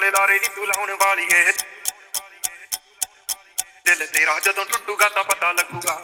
ਨਾਲੇ ਲਾਰੇ ਨੀ ਤੂੰ ਲਾਉਣ ਵਾਲੀ ਏ। ਦਿਲ ਤੇਰਾ ਜਦੋਂ ਟੁੱਟੂਗਾ ਤਾਂ ਪਤਾ ਲੱਗੂਗਾ।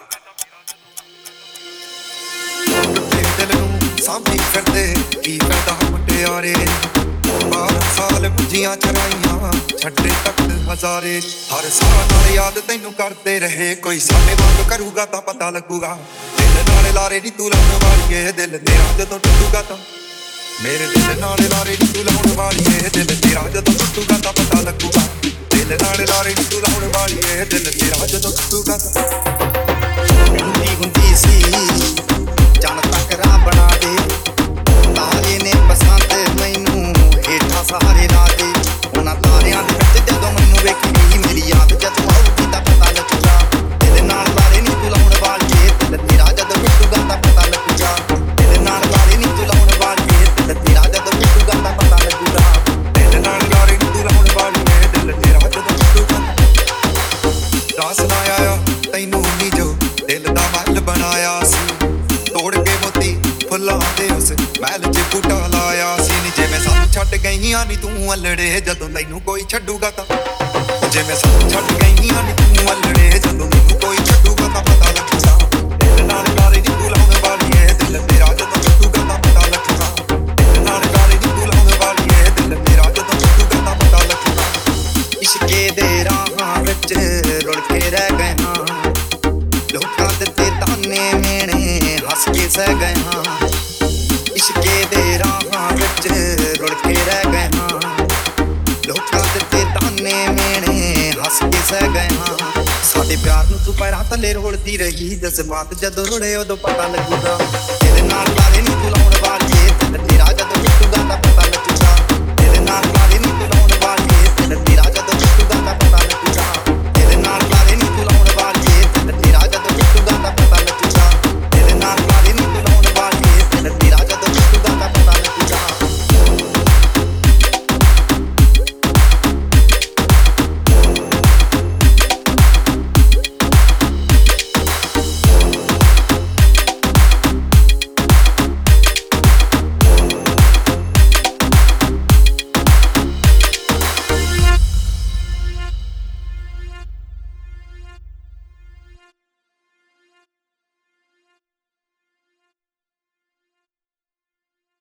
ਦਿਲ ਨੂੰ ਸਾਂਭੀ ਫਿਰਦੇ ਕੀ ਫਾਇਦਾ ਮੁਟਿਆਰੇ। 12 ਸਾਲ ਪੁੱਜੀਆਂ ਚਰਾਈਆਂ ਛੱਡੇ ਤੱਕ ਹਜ਼ਾਰੇ। ਹਰ ਸਾਲ ਨਾਲ ਯਾਦ ਤੈਨੂੰ ਕਰਦੇ ਰਹੇ ਕੋਈ ਸਾਡੇ ਵਾਂਗ ਕਰੂਗਾ ਤਾਂ ਪਤਾ ਲੱਗੂਗਾ। ਦਿਲ ਨਾਲੇ ਲਾਰੇ ਨੀ ਤੂੰ ਲਾਉਣ ਵਾਲੀ ਏ। ਦਿਲ ਤੇਰਾ ਜਦੋਂ ਟੁੱਟੂਗਾ ਤਾਂ ਮੇਰੇ ਦਿਲ ਨਾਲੇ ਲਾਰੇ ਨੀ ਤੂੰ ਲਾਉਣ ਵਾਲੀ ਏ। ਦਿਲ ਤੇਰਾ ਜਦੋਂ ਟੁੱਟੂਗਾ ਤਾਂ ਪਤਾ ਲੱਗੂਗਾ। ਦਿਲ ਨਾਲੇ ਲਾਰੇ ਨੀ ਤੂੰ ਲਾਉਣ ਵਾਲੀ ਏ। ਦਿਲ ਤੇਰਾ ਜਦੋਂ ਟੁੱਟੂਗਾ ਤਾਂ ਹੁੰਦੀ ਸੀ ਚੰਨ ਤੱਕ ਰਾਹ ਬਣਾ ਦੇ। ਤਾਰੇ ਨੇ ਪਸੰਦ ਮੈਨੂੰ ਹੇਠਾਂ ਸਹਾਰੇ ਲਾ ਦੇ। ਉਹਨਾਂ ਤਾਰਿਆਂ ਦੇ ਵਿੱਚ ਜਦੋਂ ਮੈਨੂੰ ਵੇਖੀ ਮੇਰੀ ਯਾਦ ਜਦੋਂ ਆਊਗੀ ਤਾਂ ਪਤਾ ਲੱਗੂਗਾ। ਦਿਲ ਨਾਲ ਲਾਰੇ ਨੀ ਤੂੰ ਲਾਉਣ ਵਾਲੀ ਏ। ਦਿਲ ਤੇਰਾ ਜਦੋਂ ਟੁੱਟੂਗਾ ਤਾਂ ਪਤਾ ਲੱਗੂਗਾ। ਦਿਲ ਨਾਲ ਲਾਰੇ ਨੀ ਤੂੰ ਲਾਉਣ ਵਾਲੀ ਏ। ਦਿਲ ਤੇਰਾ ਜਦੋਂ ਟੁੱਟੂਗਾ ਤਾਂ ਪਤਾ ਲੱਗੂਗਾ। ਦਿਲ ਨਾਲ ਲਾਰੇ ਨੀ ਤੂੰ ਲਾਉਣ ਵਾਲੀ ਏ। ਦਿਲ ਤੇਰਾ ਜਦੋਂ ਟੁੱਟੂਗਾ ਰਾਸ ਨਾ ਆਇਆ ਤੈਨੂੰ ਨੀ ਜੋ ਦਿਲ ਦਾ ਮਹਿਲ ਬਣਾਇਆ ਸੀ। ਤੋੜ ਕੇ ਮੋਤੀ ਫੁੱਲਾਂ ਦੇ ਉਸ ਮਹਿਲ 'ਚ ਬੂਟਾ ਲਾਇਆ ਸੀ ਨੀ। ਜਿਵੇਂ ਸਾਨੂੰ ਛੱਡ ਗਈਆਂ ਨੀ ਤੂੰ ਅਲੜੇ ਜਦੋਂ ਤੈਨੂੰ ਕੋਈ ਛੱਡੂਗਾ ਤਾਂ। ਜਿਵੇਂ ਸਾਨੂੰ ਛੱਡ ਗਈਆਂ ਨੀ ਤੂੰ ਅਲੜੇ ਜਦੋਂ ਮੈਨੂੰ ਕੋਈ ਛੱਡੂਗਾ ਤਾਂ ਪਤਾ ਲੱਗੂਗਾ। ਦਿਲ ਨਾਲ ਲਾਰੇ ਨੀ ਤੂੰ ਲਾਉਣ ਵਾਲੀ ਏ। ਦਿਲ ਤੇਰਾ ਜਦੋਂ ਟੁੱਟੂਗਾ ਤਾਂ ਪਤਾ ਲੱਗੂਗਾ। ਦਿਲ ਨਾਲ ਲਾਰੇ ਨੀ ਤੂੰ ਲਾਉਣ ਵਾਲੀ ਏ। ਦਿਲ ਤੇਰਾ ਜਦੋਂ ਟੁੱਟੂਗਾ ਤਾਂ ਪਤਾ ਲੱਗੂਗਾ। ਇਸ਼ਕੇ ਦੇ ਰਾਹਾਂ ਵਿੱਚ ਰੁਲ ਕੇ ਰਹਿ ਗਏ ਹਾਂ। ਲੋਕਾਂ ਦੇ ਤਾਨੇ ਮੇਣੇ ਹੱਸ ਕੇ ਸਹਿ ਗਏ ਹਾਂ। ਇਸ਼ਕੇ ਦੇ ਰਾਹਾਂ ਵਿੱਚ ਰੁਲ ਕੇ ਰਹਿ ਗਏ ਹਾਂ। ਲੋਕਾਂ ਦੇ ਤਾਨੇ ਮੇਣੇ ਹੱਸ ਕੇ ਸਹਿ ਗਏ ਹਾਂ। ਸਾਡੇ ਪਿਆਰ ਨੂੰ ਤੂੰ ਪੈਰਾਂ ਥੱਲੇ ਰੋਲਦੀ ਰਹੀ। ਜਜ਼ਬਾਤ ਜਦੋਂ ਰੁੜੇ ਉਦੋਂ ਪਤਾ ਲੱਗੂਗਾ। ਤੇਰੇ ਨਾਲ